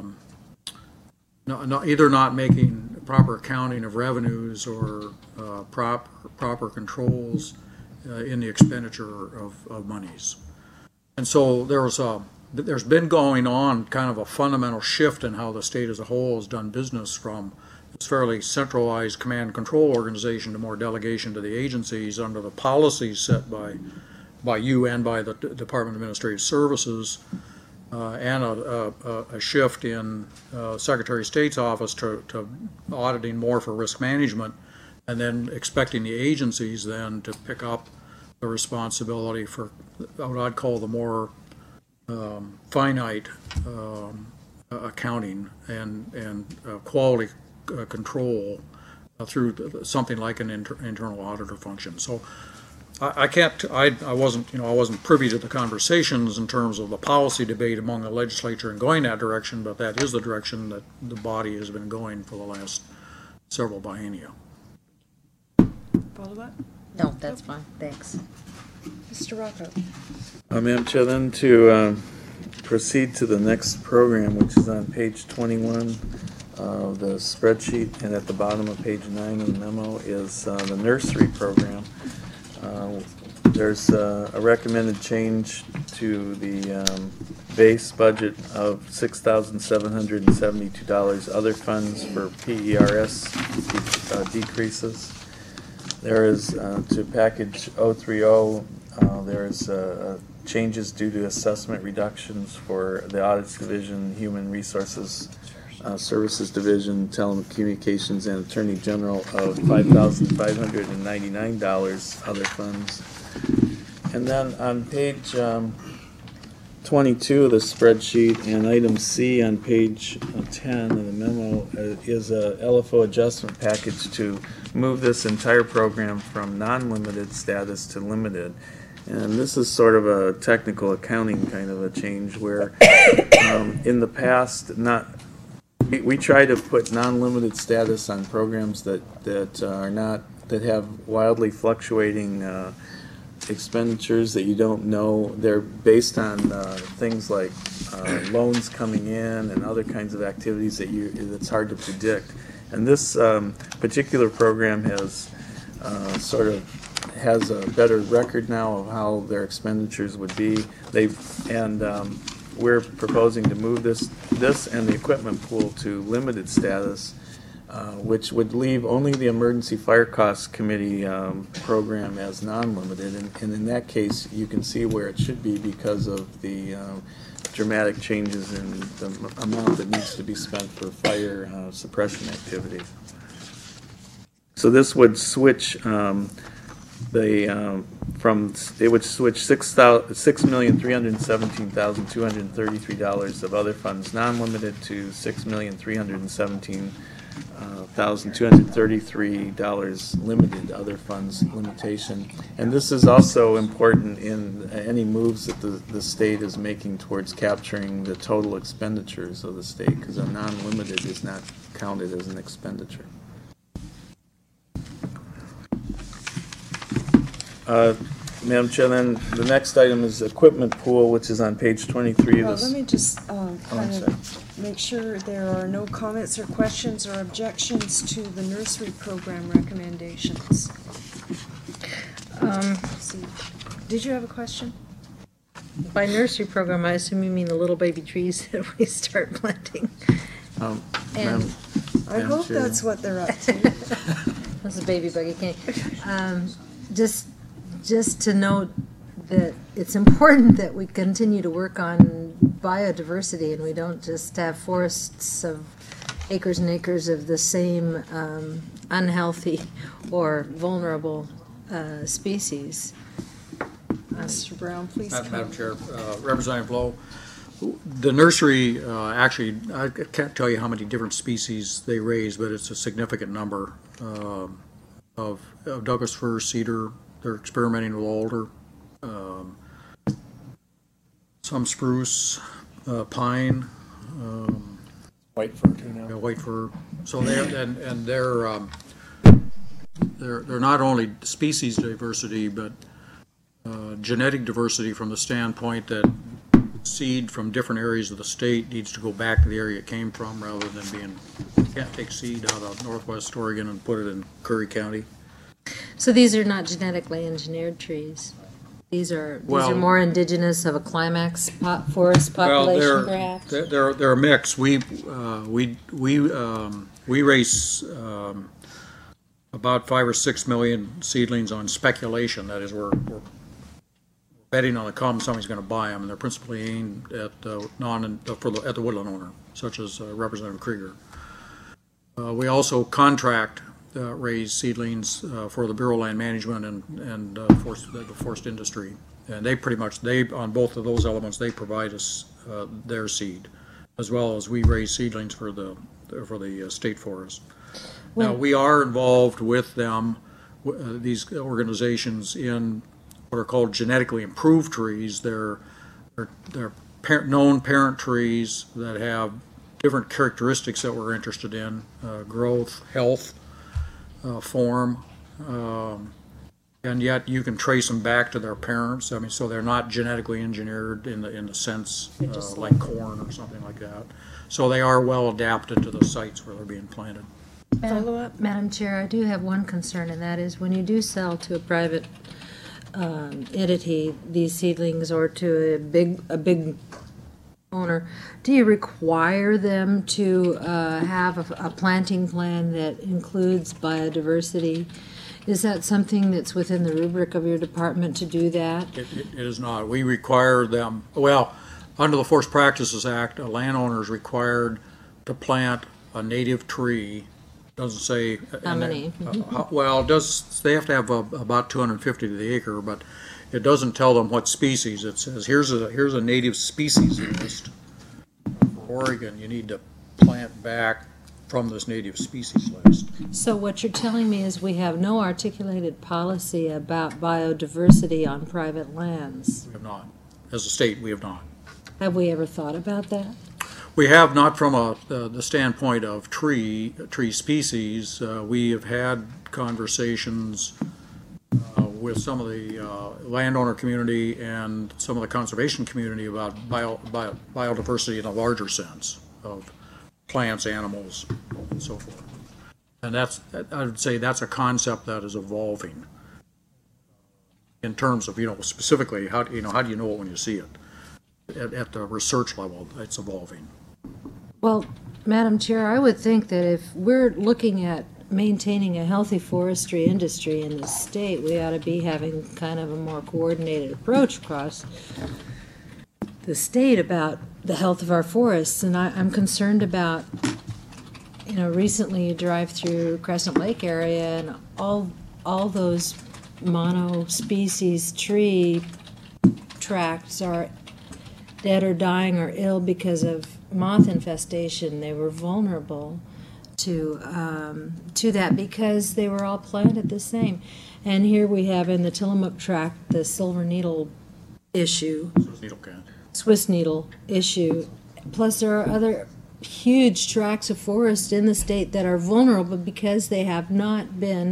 F: either not making proper accounting of revenues or proper controls in the expenditure of monies. And so there's been going on kind of a fundamental shift in how the state as a whole has done business from this fairly centralized command and control organization to more delegation to the agencies under the policies set by you and by the Department of Administrative Services, and a shift in Secretary of State's office to auditing more for risk management, and then expecting the agencies then to pick up the responsibility for what I'd call the more finite accounting and quality control through something like an internal auditor function. So I wasn't privy to the conversations in terms of the policy debate among the legislature and going that direction, but that is the direction that the body has been going for the last several biennia.
C: Follow up?
B: No, that's fine, thanks.
C: Mr. Rocco?
A: Madam Chair, then to proceed to the next program, which is on page 21 of the spreadsheet, and at the bottom of page 9 of the memo is the nursery program. There's a recommended change to the base budget of $6,772. Other funds for PERS decreases. There is to package 030. There is changes due to assessment reductions for the Audits Division, Human Resources Services Division, Telecommunications, and Attorney General of $5,599 other funds. And then on page 22 of the spreadsheet and item C on page 10 of the memo is a LFO adjustment package to move this entire program from non-limited status to limited. And this is sort of a technical accounting kind of a change where in the past, we try to put non-limited status on programs that have wildly fluctuating expenditures that you don't know. They're based on things like loans coming in and other kinds of activities that's hard to predict. And this particular program has has a better record now of how their expenditures would be. We're proposing to move this and the equipment pool to limited status, which would leave only the Emergency Fire Costs Committee program as non-limited. And in that case, you can see where it should be because of the dramatic changes in the amount that needs to be spent for fire suppression activities. So this would switch it would switch $6,317,233 of other funds non-limited to $6,317,233 limited other funds limitation. And this is also important in any moves that the state is making towards capturing the total expenditures of the state, because a non-limited is not counted as an expenditure. Madam Chair, then the next item is equipment pool, which is on page 23 of
C: Well,
A: this.
C: let me just kind of make sure there are no comments or questions or objections to the nursery program recommendations. See. Did you have a question?
B: By nursery program, I assume you mean the little baby trees that we start planting.
C: I
A: Madam
C: hope
A: Chair.
C: that's what they're up to.
B: That's a baby buggy cane. Just to note that it's important that we continue to work on biodiversity, and we don't just have forests of acres and acres of the same unhealthy or vulnerable species.
C: Mr. Brown, please
F: Madam
C: comment.
F: Chair, Representative Lowe, the nursery, actually, I can't tell you how many different species they raise, but it's a significant number of Douglas fir, cedar. They're experimenting with alder, some spruce, pine,
A: White fir too now.
F: white fir. So they're not only species diversity, but genetic diversity from the standpoint that seed from different areas of the state needs to go back to the area it came from, rather than you can't take seed out of northwest Oregon and put it in Curry County.
B: So these are not genetically engineered trees. These are
F: Well-
B: more indigenous of a climax forest population, perhaps.
F: They're a mix. We raise about 5 or 6 million seedlings on speculation. That is, we're betting on the come somebody's going to buy them, and they're principally aimed at at the woodland owner, such as Representative Krieger. We also contract raise seedlings for the Bureau of Land Management and the forest industry, and they on both of those elements they provide us their seed, as well as we raise seedlings for the state forest. Now we are involved with them, these organizations, in what are called genetically improved trees. They're known parent trees that have different characteristics that we're interested in: growth, health, form, and yet you can trace them back to their parents. I mean, so they're not genetically engineered in the sense like corn or something like that. So they are well adapted to the sites where they're being planted.
B: Madam Chair, I do have one concern, and that is when you do sell to a private entity these seedlings, or to a big owner, do you require them to have a planting plan that includes biodiversity? Is that something that's within the rubric of your department to do that?
F: It is not. We require them, well, under the Forest Practices Act, a landowner is required to plant a native tree. Doesn't say
B: How many?
F: Well, they have to have about 250 to the acre, but it doesn't tell them what species. It says here's a native species list for Oregon. You need to plant back from this native species list.
B: So what you're telling me is we have no articulated policy about biodiversity on private lands.
F: We have not. As a state, we have not.
B: Have we ever thought about that?
F: We have not from the standpoint of tree species. We have had conversations with some of the landowner community and some of the conservation community about biodiversity in a larger sense of plants, animals, and so forth. And I would say that's a concept that is evolving in terms of, specifically how do you know it when you see it? At the research level, it's evolving.
B: Well, Madam Chair, I would think that if we're looking at maintaining a healthy forestry industry in the state, we ought to be having kind of a more coordinated approach across the state about the health of our forests. And I'm concerned about, recently you drive through Crescent Lake area and all those mono-species tree tracts are dead or dying or ill because of moth infestation. They were vulnerable to that because they were all planted the same. And here we have in the Tillamook tract the silver needle issue, Swiss needle issue. Plus there are other huge tracts of forest in the state that are vulnerable because they have not been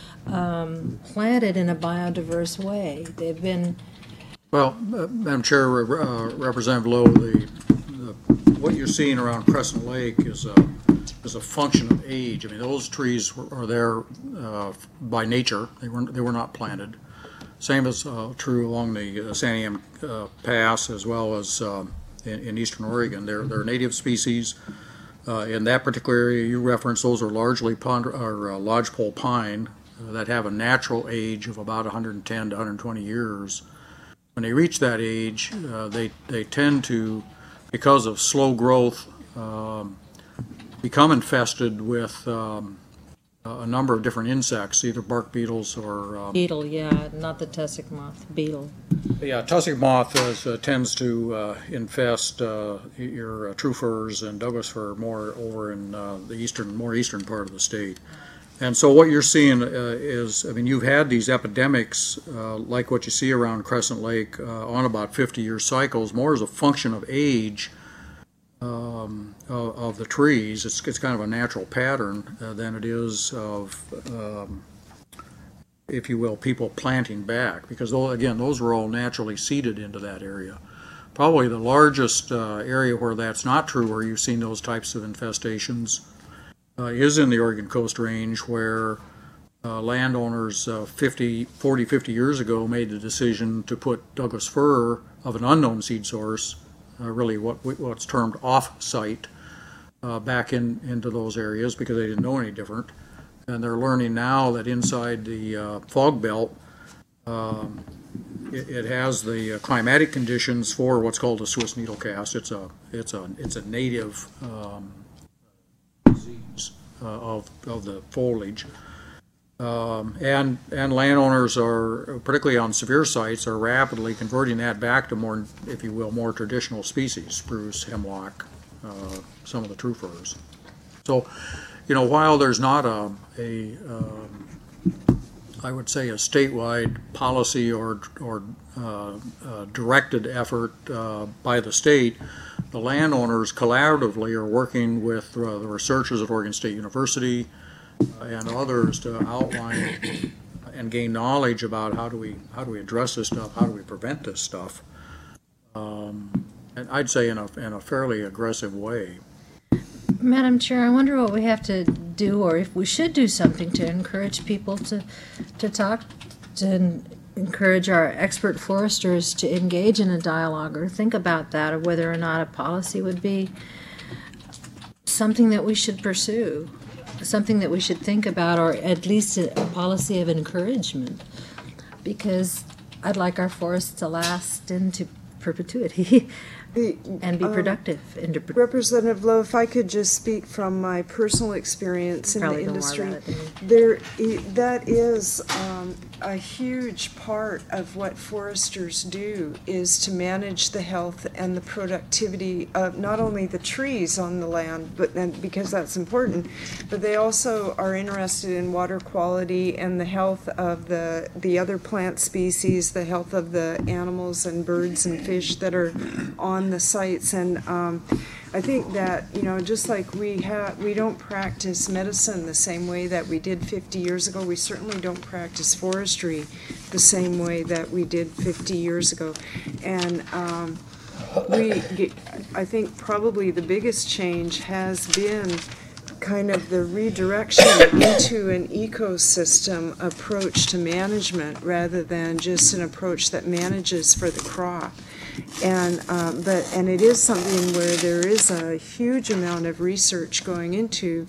B: planted in a biodiverse way. They've been.
F: Well, Madam Chair, Representative Lowe, what you're seeing around Crescent Lake is a function of age. I mean, those trees are there by nature. They were not planted. Same is true along the Santiam Pass, as well as in eastern Oregon. They're native species. In that particular area you referenced, those are largely lodgepole pine that have a natural age of about 110 to 120 years. When they reach that age, they tend to because of slow growth, become infested with a number of different insects, either bark beetles or
G: Beetle, yeah, not the tussock moth, beetle.
F: yeah, tussock moth tends to infest your true firs and Douglas fir more over in the more eastern part of the state. And so what you're seeing is, I mean, you've had these epidemics like what you see around Crescent Lake on about 50-year cycles, more as a function of age of the trees. It's kind of a natural pattern than it is of, if you will, people planting back, because again, those were all naturally seeded into that area. Probably the largest area where that's not true, where you've seen those types of infestations, is in the Oregon Coast Range, where landowners 40, 50 years ago made the decision to put Douglas fir of an unknown seed source, really what's termed off-site, back into those areas because they didn't know any different. And they're learning now that inside the fog belt, it has the climatic conditions for what's called a Swiss needle cast. It's a native disease of the foliage. And landowners are, particularly on severe sites, are rapidly converting that back to more, if you will, more traditional species, spruce, hemlock, some of the true firs. So, you know, while there's not I would say a statewide policy or directed effort by the state, the landowners collaboratively are working with the researchers at Oregon State University and others to outline and gain knowledge about how do we address this stuff, how do we prevent this stuff, and I'd say in a fairly aggressive way.
B: Madam Chair, I wonder what we have to do, or if we should do something to encourage people to talk, to encourage our expert foresters to engage in a dialogue or think about that, or whether or not a policy would be something that we should pursue, something that we should think about, or at least a policy of encouragement, because I'd like our forests to last into perpetuity and be productive.
C: Representative Lowe, if I could just speak from my personal experience in the
B: Probably know more
C: industry,
B: about it than me.
C: that is a huge part of what foresters do, is to manage the health and the productivity of not only the trees on the land, but because that's important, but they also are interested in water quality and the health of the other plant species, the health of the animals and birds and fish that are on the sites. And I think that, you know, just like we don't practice medicine the same way that we did 50 years ago, we certainly don't practice forestry the same way that we did 50 years ago. And I think probably the biggest change has been kind of the redirection into an ecosystem approach to management rather than just an approach that manages for the crop. And it is something where there is a huge amount of research going into.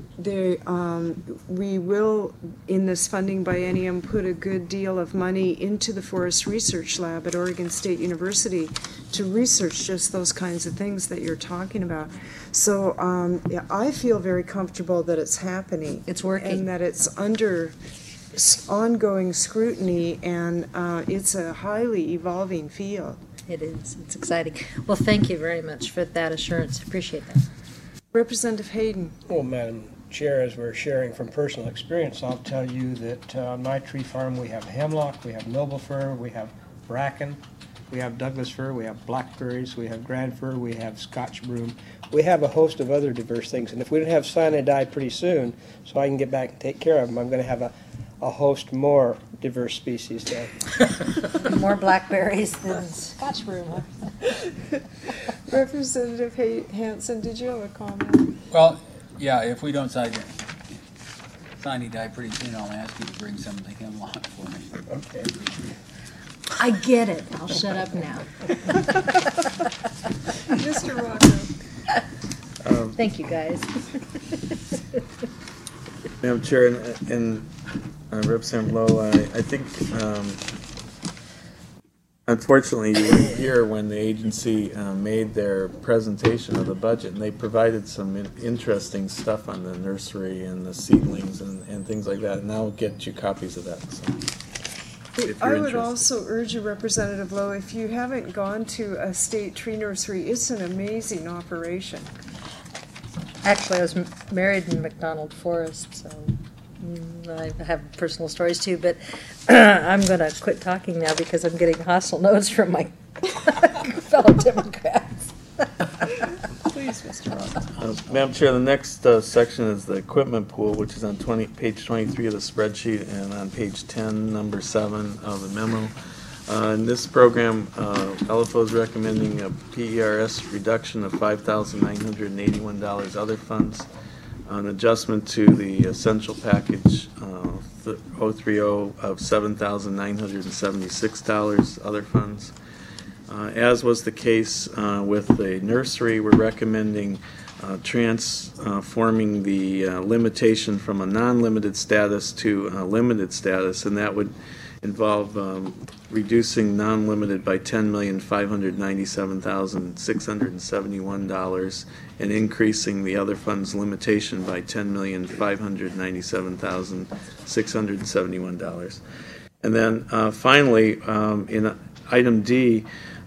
C: We will, in this funding biennium, put a good deal of money into the Forest Research Lab at Oregon State University to research just those kinds of things that you're talking about. So yeah, I feel very comfortable that it's happening.
B: It's working.
C: And that it's under ongoing scrutiny, and it's a highly evolving field.
B: It is. It's exciting. Well, thank you very much for that assurance. Appreciate that.
C: Representative Hayden.
E: Well, Madam Chair, as we're sharing from personal experience, I'll tell you that on my tree farm we have hemlock, we have noble fir, we have bracken, we have Douglas fir, we have blackberries, we have grand fir, we have Scotch broom. We have a host of other diverse things, and if we don't have cyanide pretty soon, so I can get back and take care of them, I'm going to have a host more diverse species there.
B: More blackberries than Scotch broom, huh?
C: Representative Hanson, did you have a comment?
H: Well, yeah, if we don't sign die pretty soon, I'll ask you to bring some of the hemlock for me.
E: Okay.
B: I get it. I'll shut up now.
C: Mr. Rocco.
B: Thank you, guys.
A: Madam Chair, and Representative Lowe, I think unfortunately, you were here when the agency made their presentation of the budget, and they provided some interesting stuff on the nursery and the seedlings and things like that, and I'll get you copies of that. So, if
C: I
A: you're
C: would
A: interested.
C: also urge you, Representative Lowe, if you haven't gone to a state tree nursery, it's an amazing operation.
B: Actually, I was married in McDonald Forest, so I have personal stories too, but I'm going to quit talking now because I'm getting hostile notes from my fellow Democrats.
C: Please, Mr. Roth.
A: Madam Chair, the next section is the equipment pool, which is on page 23 of the spreadsheet and on page 10, number 7 of the memo. In this program, LFO is recommending a PERS reduction of $5,981 other funds, an adjustment to the essential package 030 of $7,976 other funds. As was the case with the nursery, we're recommending transforming the limitation from a non-limited status to a limited status, and that would involve reducing non-limited by $10,597,671 and increasing the other funds limitation by $10,597,671. And then finally, in item D,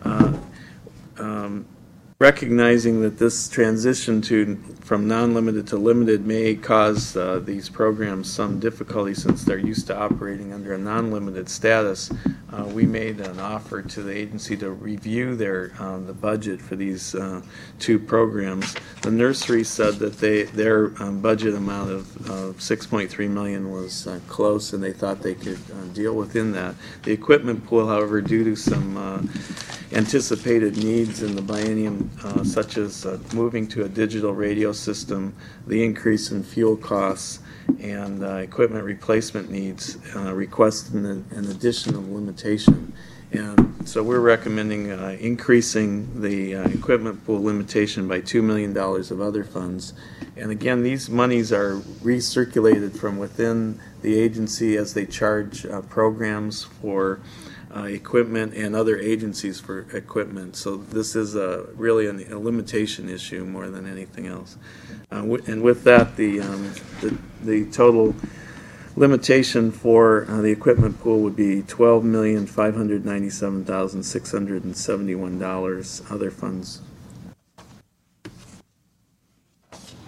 A: recognizing that this transition from non-limited to limited may cause these programs some difficulty since they're used to operating under a non-limited status, we made an offer to the agency to review the budget for these two programs. The nursery said that their budget amount of $6.3 million was close, and they thought they could deal within that. The equipment pool, however, due to some anticipated needs in the biennium, such as moving to a digital radio system, the increase in fuel costs, and equipment replacement needs, request an additional limitation. And so we're recommending increasing the equipment pool limitation by $2 million of other funds. And again, these monies are recirculated from within the agency as they charge programs for equipment and other agencies for equipment. So this is really a limitation issue more than anything else. And with that, the total limitation for the equipment pool would be $12,597,671. Other funds